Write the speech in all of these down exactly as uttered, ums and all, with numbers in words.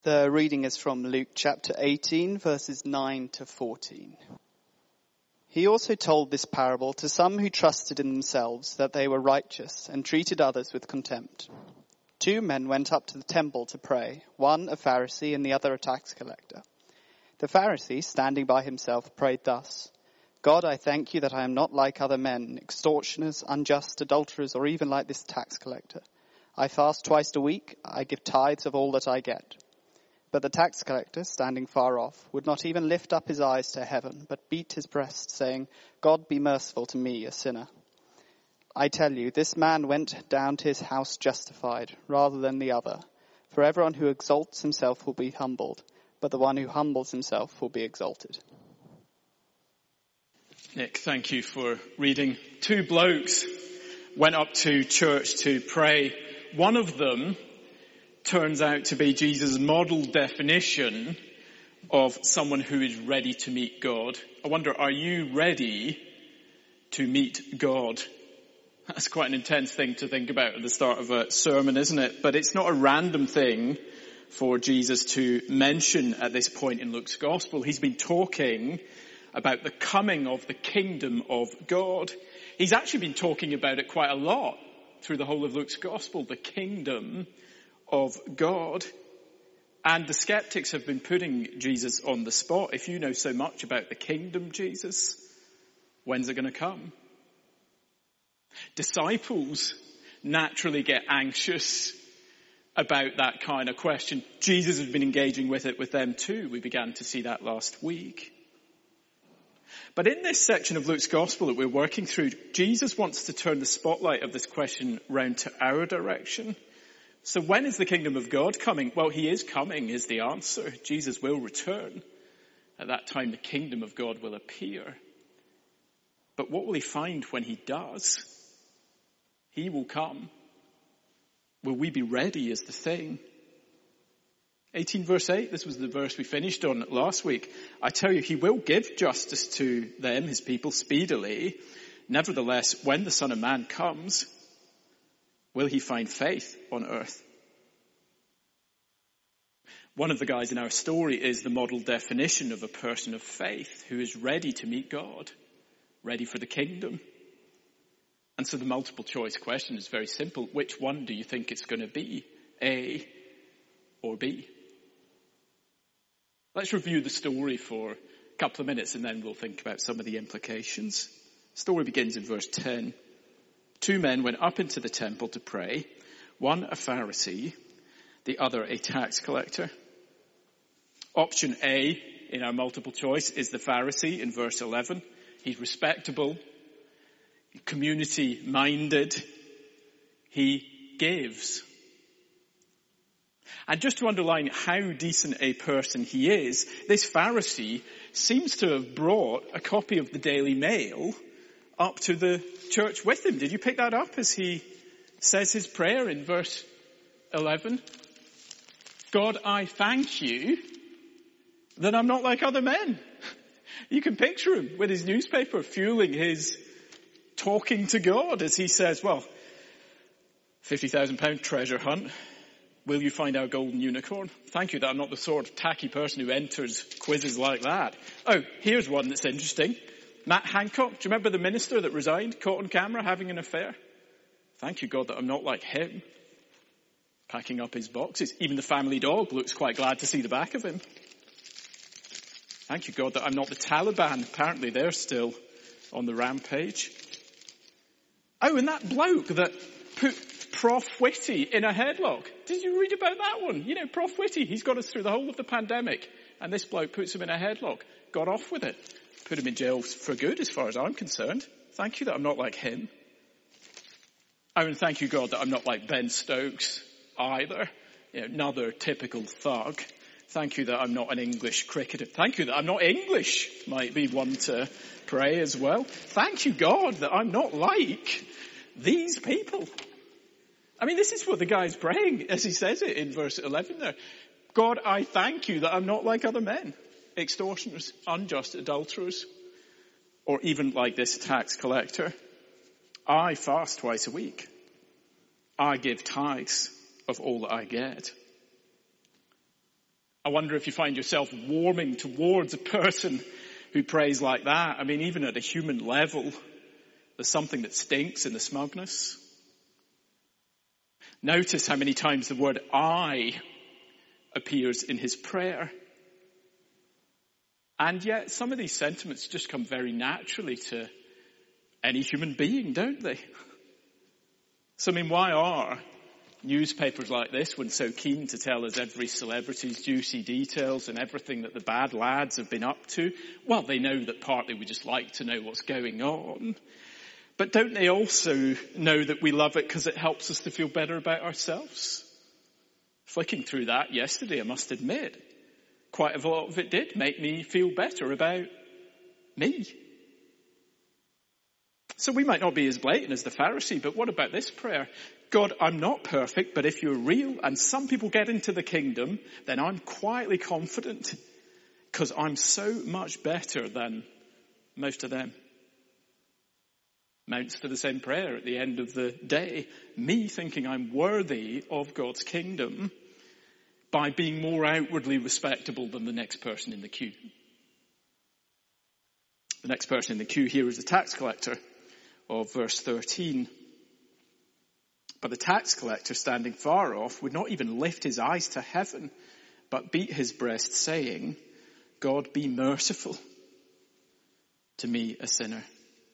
The reading is from Luke chapter eighteen, verses nine to fourteen. He also told this parable to some who trusted in themselves that they were righteous and treated others with contempt. Two men went up to the temple to pray, one a Pharisee and the other a tax collector. The Pharisee, standing by himself, prayed thus: God, I thank you that I am not like other men, extortioners, unjust, adulterers, or even like this tax collector. I fast twice a week, I give tithes of all that I get. But the tax collector, standing far off, would not even lift up his eyes to heaven, but beat his breast, saying, God, be merciful to me, a sinner. I tell you, this man went down to his house justified, rather than the other. For everyone who exalts himself will be humbled, but the one who humbles himself will be exalted. Nick, thank you for reading. Two blokes went up to church to pray. One of them turns out to be Jesus' model definition of someone who is ready to meet God. I wonder, are you ready to meet God? That's quite an intense thing to think about at the start of a sermon, isn't it? But it's not a random thing for Jesus to mention at this point in Luke's gospel. He's been talking about the coming of the kingdom of God. He's actually been talking about it quite a lot through the whole of Luke's gospel, the kingdom of God. And the skeptics have been putting Jesus on the spot. If you know so much about the kingdom, Jesus, when's it going to come? Disciples naturally get anxious about that kind of question. Jesus has been engaging with it with them too. We began to see that last week. But in this section of Luke's gospel that we're working through, Jesus wants to turn the spotlight of this question round to our direction. So when is the kingdom of God coming? Well, he is coming is the answer. Jesus will return. At that time, the kingdom of God will appear. But what will he find when he does? He will come. Will we be ready is the thing. eighteen verse eight, this was the verse we finished on last week. I tell you, he will give justice to them, his people, speedily. Nevertheless, when the Son of Man comes, will he find faith on earth? One of the guys in our story is the model definition of a person of faith who is ready to meet God, ready for the kingdom. And so the multiple choice question is very simple. Which one do you think it's going to be? A or B? Let's review the story for a couple of minutes and then we'll think about some of the implications. The story begins in verse ten. Two men went up into the temple to pray, one a Pharisee, the other a tax collector. Option A in our multiple choice is the Pharisee in verse eleven. He's respectable, community-minded, he gives. And just to underline how decent a person he is, this Pharisee seems to have brought a copy of the Daily Mail up to the church with him. Did you pick that up as he says his prayer in verse eleven? God, I thank you that I'm not like other men. You can picture him with his newspaper fueling his talking to God as he says, well, fifty thousand pound treasure hunt. Will you find our golden unicorn? Thank you that I'm not the sort of tacky person who enters quizzes like that. Oh, here's one that's interesting. Matt Hancock, do you remember the minister that resigned, caught on camera having an affair? Thank you, God, that I'm not like him. Packing up his boxes. Even the family dog looks quite glad to see the back of him. Thank you, God, that I'm not the Taliban. Apparently they're still on the rampage. Oh, and that bloke that put Prof Whitty in a headlock. Did you read about that one? You know, Prof Whitty, he's got us through the whole of the pandemic. And this bloke puts him in a headlock. Got off with it. Put him in jail for good as far as I'm concerned. Thank you that I'm not like him. Oh, and thank you, God, that I'm not like Ben Stokes either. You know, another typical thug. Thank you that I'm not an English cricketer. Thank you that I'm not English, might be one to pray as well. Thank you, God, that I'm not like these people. I mean, this is what the guy's praying as he says it in verse eleven there. God, I thank you that I'm not like other men. Extortioners, unjust adulterers, or even like this tax collector. I fast twice a week. I give tithes of all that I get. I wonder if you find yourself warming towards a person who prays like that. I mean, even at a human level, there's something that stinks in the smugness. Notice how many times the word I appears in his prayer. And yet some of these sentiments just come very naturally to any human being, don't they? So I mean, why are newspapers like this one so keen to tell us every celebrity's juicy details and everything that the bad lads have been up to? Well, they know that partly we just like to know what's going on. But don't they also know that we love it because it helps us to feel better about ourselves? Flicking through that yesterday, I must admit, quite a lot of it did make me feel better about me. So we might not be as blatant as the Pharisee, but what about this prayer? God, I'm not perfect, but if you're real and some people get into the kingdom, then I'm quietly confident because I'm so much better than most of them. Mounts to the same prayer at the end of the day. Me thinking I'm worthy of God's kingdom by being more outwardly respectable than the next person in the queue. The next person in the queue here is the tax collector of verse thirteen. But the tax collector, standing far off, would not even lift his eyes to heaven, but beat his breast, saying, God, be merciful to me, a sinner.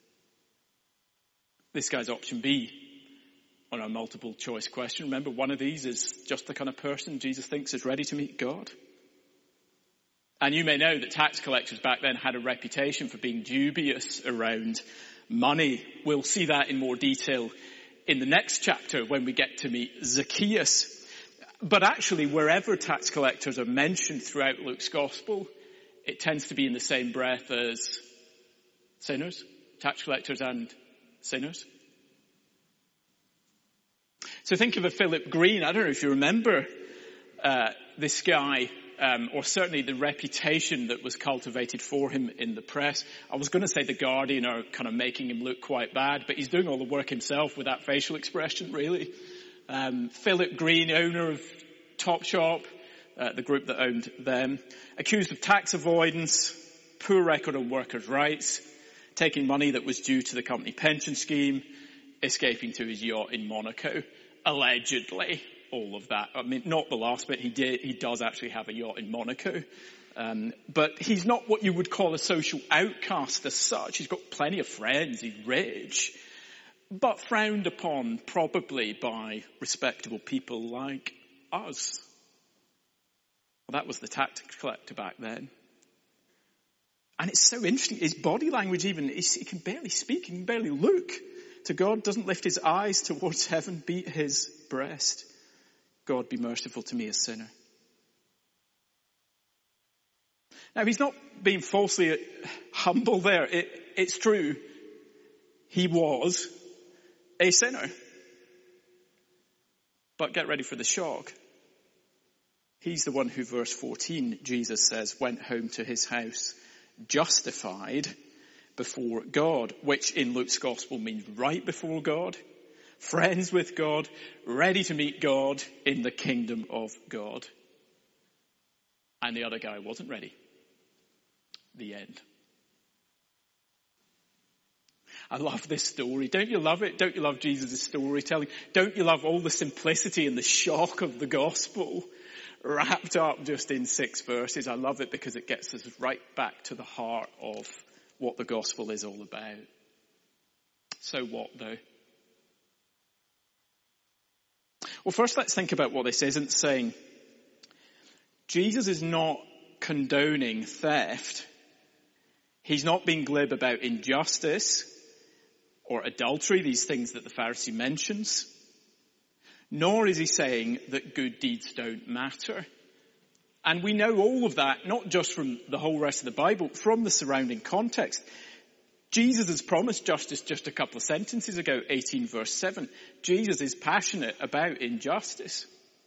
This guy's option B on our multiple choice question. Remember, one of these is just the kind of person Jesus thinks is ready to meet God. And you may know that tax collectors back then had a reputation for being dubious around money. We'll see that in more detail in the next chapter when we get to meet Zacchaeus. But actually, wherever tax collectors are mentioned throughout Luke's gospel, it tends to be in the same breath as sinners, tax collectors and sinners. So think of a Philip Green. I don't know if you remember uh, this guy, um, or certainly the reputation that was cultivated for him in the press. I was going to say the Guardian are kind of making him look quite bad, but he's doing all the work himself with that facial expression, really. Um, Philip Green, owner of Topshop, uh, the group that owned them, accused of tax avoidance, poor record on workers' rights, taking money that was due to the company pension scheme, escaping to his yacht in Monaco. Allegedly, all of that. I mean, not the last bit. He did, he does actually have a yacht in Monaco. Um, but he's not what you would call a social outcast as such. He's got plenty of friends. He's rich. But frowned upon probably by respectable people like us. Well, that was the tax collector back then. And it's so interesting. His body language even, he can barely speak, he can barely look to God, doesn't lift his eyes towards heaven, beat his breast. God, be merciful to me, a sinner. Now, he's not being falsely humble there. It, it's true. He was a sinner. But get ready for the shock. He's the one who, verse fourteen, Jesus says, went home to his house justified before God, which in Luke's gospel means right before God, friends with God, ready to meet God in the kingdom of God. And the other guy wasn't ready. The end. I love this story. Don't you love it? Don't you love Jesus' storytelling? Don't you love all the simplicity and the shock of the gospel wrapped up just in six verses? I love it because it gets us right back to the heart of what the gospel is all about. So what though? Well, first let's think about what this isn't saying. Jesus is not condoning theft. He's not being glib about injustice or adultery, these things that the Pharisee mentions. Nor is he saying that good deeds don't matter. And we know all of that, not just from the whole rest of the Bible, from the surrounding context. Jesus has promised justice just a couple of sentences ago, eighteen verse seven. Jesus is passionate about injustice.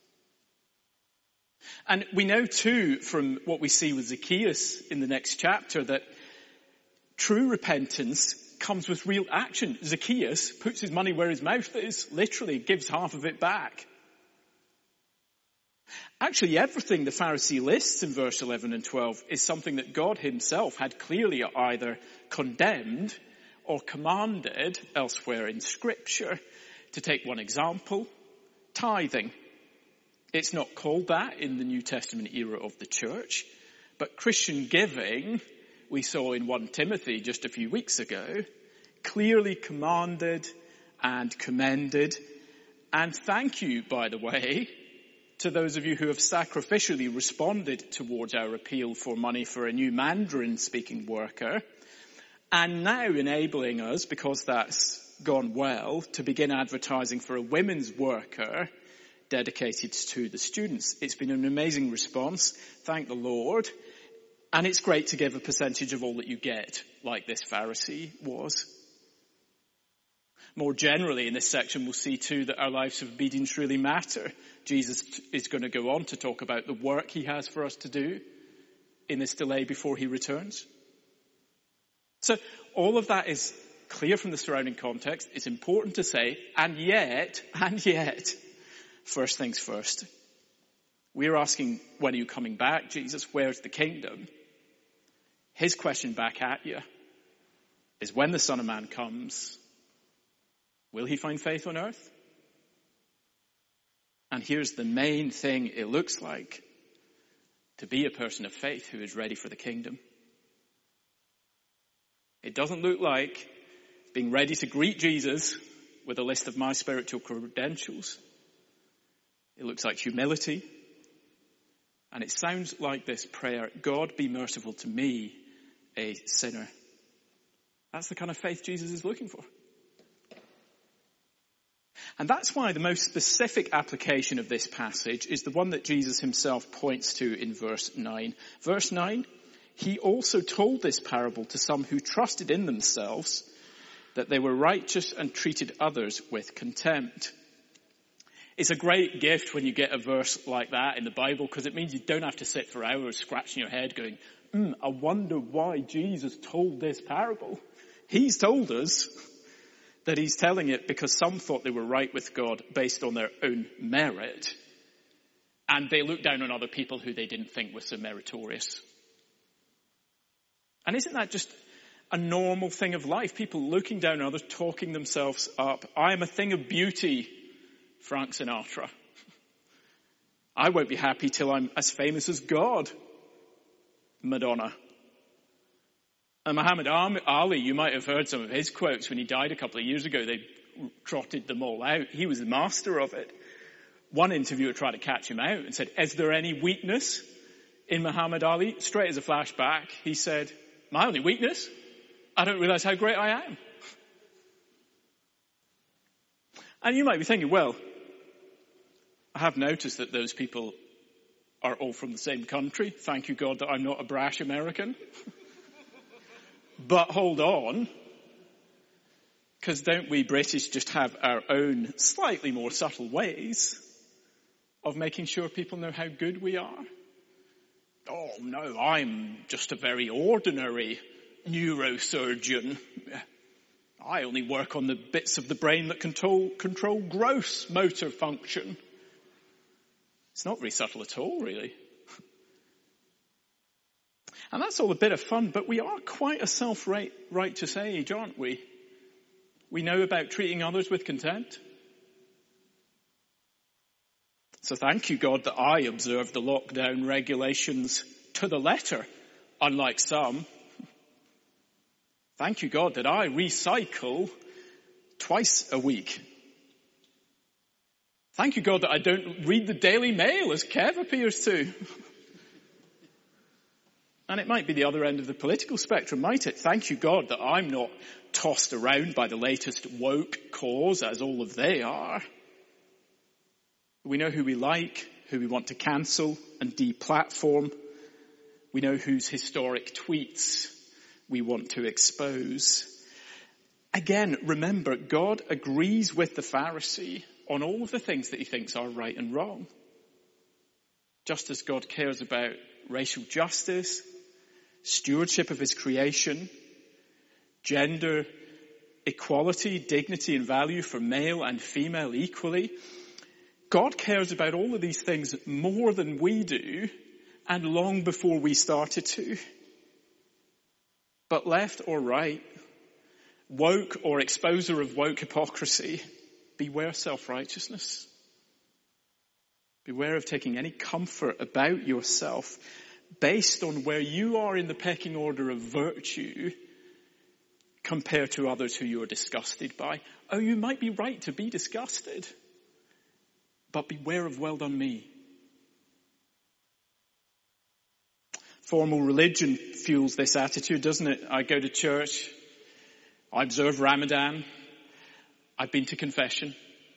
And we know too from what we see with Zacchaeus in the next chapter that true repentance comes with real action. Zacchaeus puts his money where his mouth is, literally gives half of it back. Actually, everything the Pharisee lists in verse eleven and twelve is something that God himself had clearly either condemned or commanded elsewhere in Scripture. To take one example, tithing. It's not called that in the New Testament era of the church, but Christian giving, we saw in First Timothy just a few weeks ago, clearly commanded and commended. And thank you, by the way, to those of you who have sacrificially responded towards our appeal for money for a new Mandarin-speaking worker, and now enabling us, because that's gone well, to begin advertising for a women's worker dedicated to the students. It's been an amazing response. Thank the Lord. And it's great to give a percentage of all that you get, like this Pharisee was. More generally, in this section, we'll see too that our lives of obedience really matter. Jesus is going to go on to talk about the work he has for us to do in this delay before he returns. So all of that is clear from the surrounding context. It's important to say, and yet, and yet, first things first. We're asking, when are you coming back, Jesus? Where's the kingdom? His question back at you is, when the Son of Man comes, will he find faith on earth? And here's the main thing it looks like to be a person of faith who is ready for the kingdom. It doesn't look like being ready to greet Jesus with a list of my spiritual credentials. It looks like humility. And it sounds like this prayer: God, be merciful to me, a sinner. That's the kind of faith Jesus is looking for. And that's why the most specific application of this passage is the one that Jesus himself points to in verse nine. Verse nine, he also told this parable to some who trusted in themselves that they were righteous and treated others with contempt. It's a great gift when you get a verse like that in the Bible, because it means you don't have to sit for hours scratching your head going, mm, I wonder why Jesus told this parable. He's told us that he's telling it because some thought they were right with God based on their own merit, and they looked down on other people who they didn't think were so meritorious. And isn't that just a normal thing of life? People looking down on others, talking themselves up. I am a thing of beauty, Frank Sinatra. I won't be happy till I'm as famous as God, Madonna. And Muhammad Ali, you might have heard some of his quotes when he died a couple of years ago. They trotted them all out. He was the master of it. One interviewer tried to catch him out and said, is there any weakness in Muhammad Ali? Straight as a flashback, he said, my only weakness? I don't realize how great I am. And you might be thinking, well, I have noticed that those people are all from the same country. Thank you, God, that I'm not a brash American. But hold on, because don't we British just have our own slightly more subtle ways of making sure people know how good we are? Oh no, I'm just a very ordinary neurosurgeon. I only work on the bits of the brain that control, control gross motor function. It's not very subtle at all, really. And that's all a bit of fun, but we are quite a self-righteous age, aren't we? We know about treating others with contempt. So thank you, God, that I observe the lockdown regulations to the letter, unlike some. Thank you, God, that I recycle twice a week. Thank you, God, that I don't read the Daily Mail as Kev appears to. And it might be the other end of the political spectrum, might it? Thank you, God, that I'm not tossed around by the latest woke cause as all of they are. We know who we like, who we want to cancel and deplatform. We know whose historic tweets we want to expose. Again, remember, God agrees with the Pharisee on all of the things that he thinks are right and wrong. Just as God cares about racial justice, stewardship of his creation, gender equality, dignity and value for male and female equally, God cares about all of these things more than we do, and long before we started to. But left or right, woke or exposer of woke hypocrisy, beware self-righteousness. Beware of taking any comfort about yourself based on where you are in the pecking order of virtue compared to others who you are disgusted by. Oh, you might be right to be disgusted, but beware of well done me. Formal religion fuels this attitude, doesn't it? I go to church, I observe Ramadan, I've been to confession.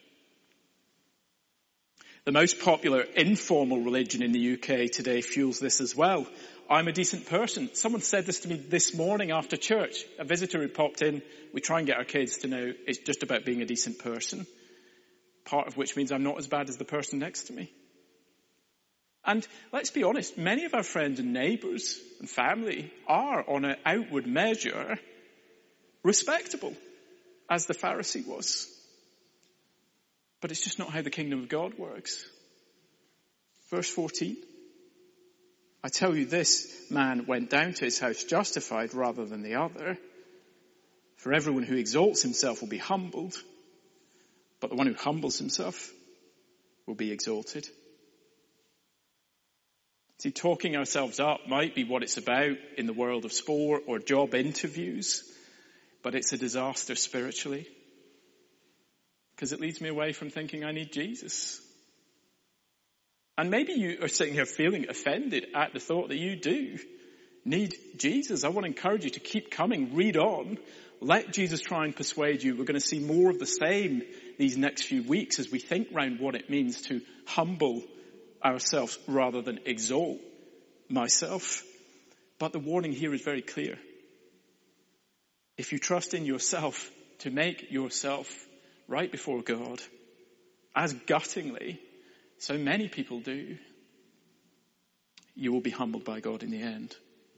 The most popular informal religion in the U K today fuels this as well. I'm a decent person. Someone said this to me this morning after church. A visitor who popped in. We try and get our kids to know it's just about being a decent person. Part of which means I'm not as bad as the person next to me. And let's be honest, many of our friends and neighbours and family are, on an outward measure, respectable, as the Pharisee was. But it's just not how the kingdom of God works. Verse fourteen. I tell you, this man went down to his house justified rather than the other. For everyone who exalts himself will be humbled, but the one who humbles himself will be exalted. See, talking ourselves up might be what it's about in the world of sport or job interviews, but it's a disaster spiritually. Because it leads me away from thinking I need Jesus. And maybe you are sitting here feeling offended at the thought that you do need Jesus. I want to encourage you to keep coming, read on, let Jesus try and persuade you. We're going to see more of the same these next few weeks as we think around what it means to humble ourselves rather than exalt myself. But the warning here is very clear. If you trust in yourself to make yourself right before God, as guttingly so many people do, you will be humbled by God in the end.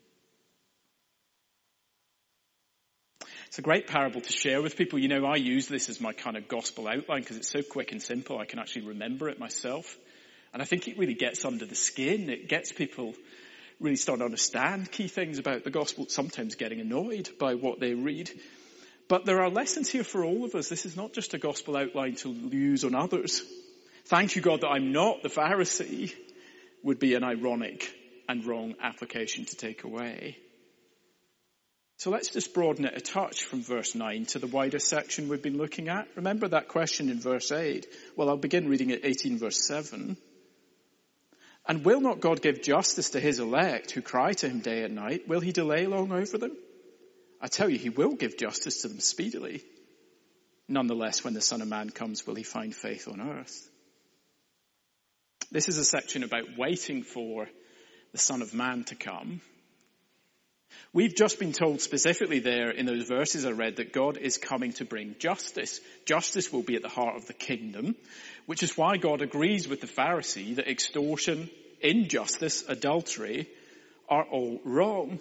It's a great parable to share with people. You know, I use this as my kind of gospel outline because it's so quick and simple. I can actually remember it myself. And I think it really gets under the skin. It gets people really starting to understand key things about the gospel, sometimes getting annoyed by what they read. But there are lessons here for all of us. This is not just a gospel outline to use on others. Thank you, God, that I'm not the Pharisee would be an ironic and wrong application to take away. So let's just broaden it a touch from verse nine to the wider section we've been looking at. Remember that question in verse eight? Well, I'll begin reading at eighteen verse seven. And will not God give justice to his elect who cry to him day and night? Will he delay long over them? I tell you, he will give justice to them speedily. Nonetheless, when the Son of Man comes, will he find faith on earth? This is a section about waiting for the Son of Man to come. We've just been told specifically there in those verses I read that God is coming to bring justice. Justice will be at the heart of the kingdom, which is why God agrees with the Pharisee that extortion, injustice, adultery are all wrong.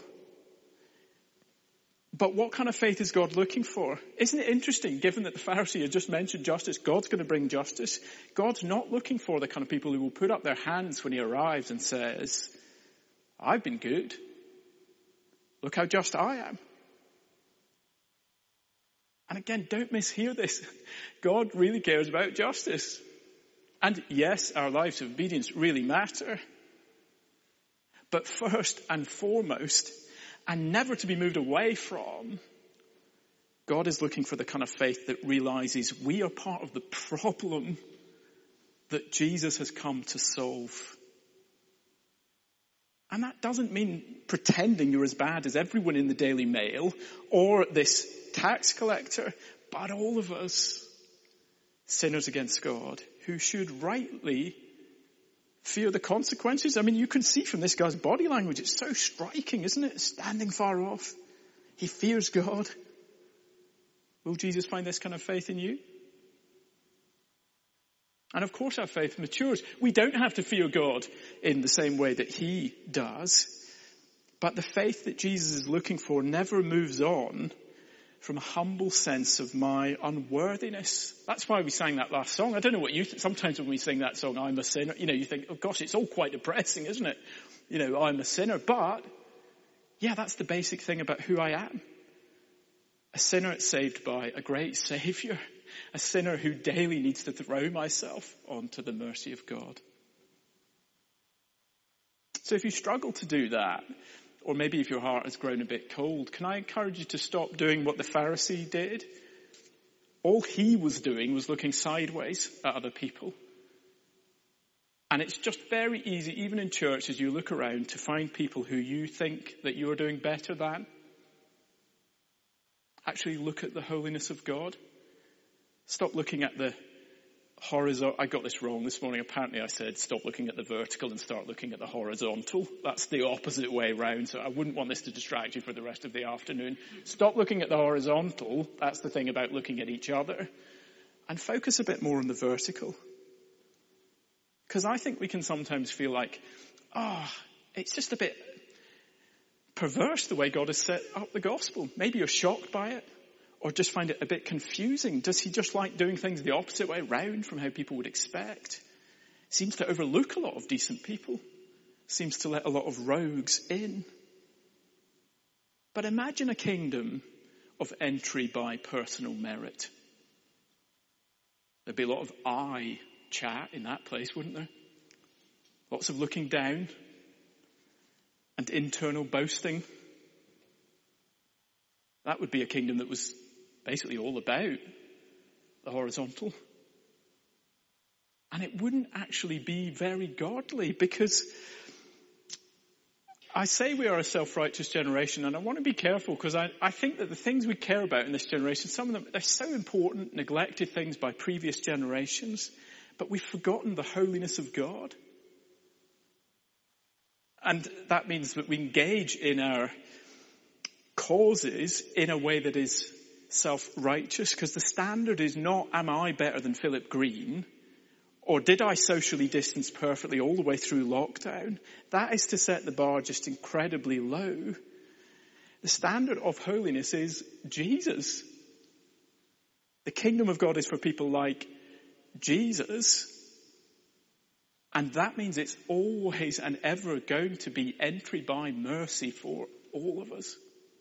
But what kind of faith is God looking for? Isn't it interesting, given that the Pharisee had just mentioned justice, God's going to bring justice. God's not looking for the kind of people who will put up their hands when he arrives and says, I've been good. Look how just I am. And again, don't mishear this. God really cares about justice. And yes, our lives of obedience really matter. But first and foremost, and never to be moved away from, God is looking for the kind of faith that realizes we are part of the problem that Jesus has come to solve. And that doesn't mean pretending you're as bad as everyone in the Daily Mail or this tax collector, but all of us, sinners against God, who should rightly fear the consequences. I mean, you can see from this guy's body language, it's so striking, isn't it? Standing far off. He fears God. Will Jesus find this kind of faith in you? And of course our faith matures. We don't have to fear God in the same way that he does. But the faith that Jesus is looking for never moves on from a humble sense of my unworthiness. That's why we sang that last song. I don't know what you think. Sometimes when we sing that song, I'm a sinner, you know, you think, oh gosh, it's all quite depressing, isn't it? You know, I'm a sinner. But, yeah, that's the basic thing about who I am. A sinner saved by a great Saviour. A sinner who daily needs to throw myself onto the mercy of God. So if you struggle to do that, or maybe if your heart has grown a bit cold, can I encourage you to stop doing what the Pharisee did? All he was doing was looking sideways at other people. And it's just very easy, even in church, as you look around, to find people who you think that you're doing better than. Actually look at the holiness of God. Stop looking at the horizontal. I got this wrong this morning. Apparently I said stop looking at the vertical and start looking at the horizontal. That's the opposite way round. So I wouldn't want this to distract you for the rest of the afternoon. Stop looking at the horizontal. That's the thing about looking at each other. And focus a bit more on the vertical. Because I think we can sometimes feel like, oh, it's just a bit perverse the way God has set up the gospel. Maybe you're shocked by it. Or just find it a bit confusing. Does he just like doing things the opposite way round from how people would expect? Seems to overlook a lot of decent people. Seems to let a lot of rogues in. But imagine a kingdom of entry by personal merit. There'd be a lot of I chat in that place, wouldn't there? Lots of looking down and internal boasting. That would be a kingdom that was basically all about the horizontal. And it wouldn't actually be very godly, because I say we are a self-righteous generation, and I want to be careful, because I, I think that the things we care about in this generation, some of them, they're so important, neglected things by previous generations, but we've forgotten the holiness of God. And that means that we engage in our causes in a way that is self-righteous, because the standard is not, am I better than Philip Green? Or did I socially distance perfectly all the way through lockdown? That is to set the bar just incredibly low. The standard of holiness is Jesus. The kingdom of God is for people like Jesus. And that means it's always and ever going to be entry by mercy for all of us.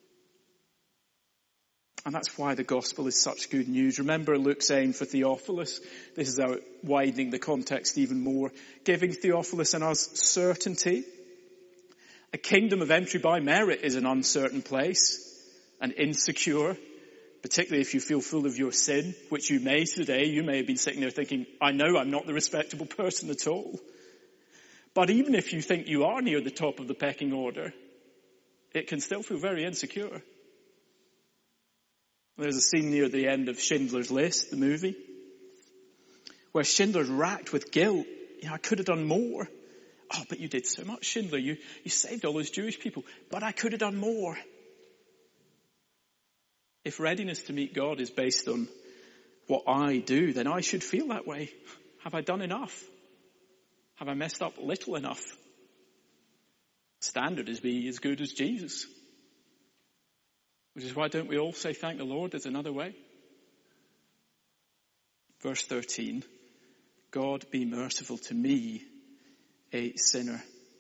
And that's why the gospel is such good news. Remember Luke saying for Theophilus, this is how widening the context even more, giving Theophilus and us certainty. A kingdom of entry by merit is an uncertain place and insecure, particularly if you feel full of your sin, which you may today. You may have been sitting there thinking, I know I'm not the respectable person at all. But even if you think you are near the top of the pecking order, it can still feel very insecure. There's a scene near the end of Schindler's List, the movie, where Schindler's racked with guilt. You know, I could have done more. Oh, but you did so much, Schindler. You, you saved all those Jewish people. But I could have done more. If readiness to meet God is based on what I do, then I should feel that way. Have I done enough? Have I messed up little enough? Standard is be as good as Jesus. Which is why don't we all say, thank the Lord, there's another way. Verse thirteen, God be merciful to me, a sinner.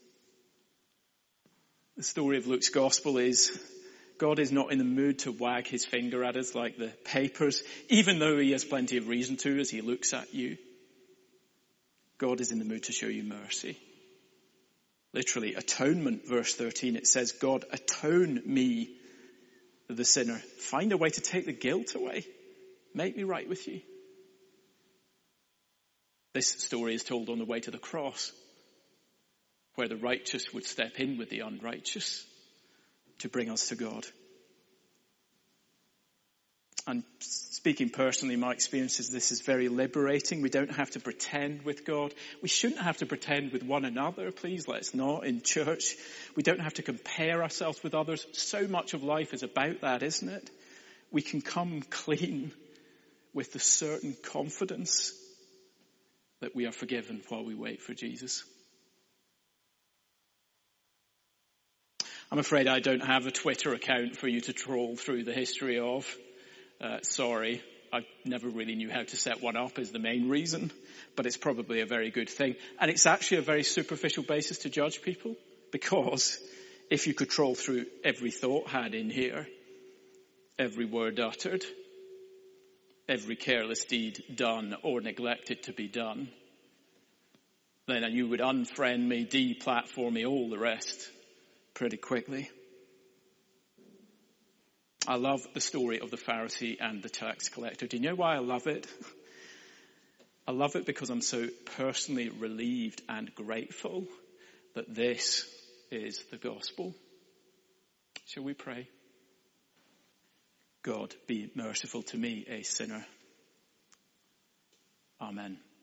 The story of Luke's gospel is God is not in the mood to wag his finger at us like the papers, even though he has plenty of reason to as he looks at you. God is in the mood to show you mercy. Literally, atonement, verse thirteen, it says, God, atone me, the sinner. Find a way to take the guilt away. Make me right with you. This story is told on the way to the cross, where the righteous would step in with the unrighteous to bring us to God. And speaking personally, my experience is this is very liberating. We don't have to pretend with God. We shouldn't have to pretend with one another. Please let's not in church. We don't have to compare ourselves with others. So much of life is about that, isn't it? We can come clean with the certain confidence that we are forgiven while we wait for Jesus. I'm afraid I don't have a Twitter account for you to troll through the history of. Uh, sorry, I never really knew how to set one up is the main reason, but it's probably a very good thing. And it's actually a very superficial basis to judge people, because if you could troll through every thought had in here, every word uttered, every careless deed done or neglected to be done, then you would unfriend me, deplatform me, all the rest pretty quickly. I love the story of the Pharisee and the tax collector. Do you know why I love it? I love it because I'm so personally relieved and grateful that this is the gospel. Shall we pray? God, be merciful to me, a sinner. Amen.